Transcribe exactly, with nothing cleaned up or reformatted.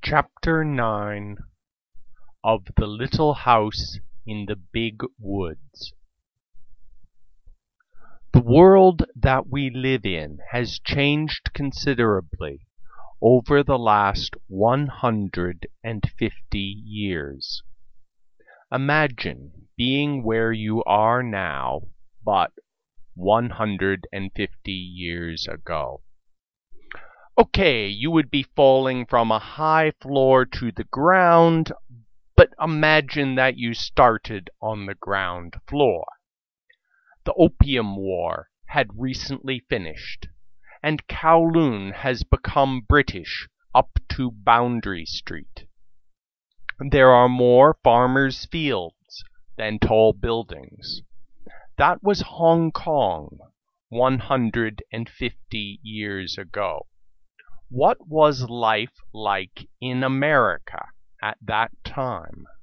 Chapter nine of The Little House in the Big Woods. The world that we live in has changed considerably over the last one hundred and fifty years. Imagine being where you are now, but one hundred and fifty years ago. Okay, you would be falling from a high floor to the ground, but imagine that you started on the ground floor. The Opium War had recently finished, and Kowloon has become British up to Boundary Street. There are more farmers' fields than tall buildings. That was Hong Kong one hundred and fifty years ago. What was life like in America at that time?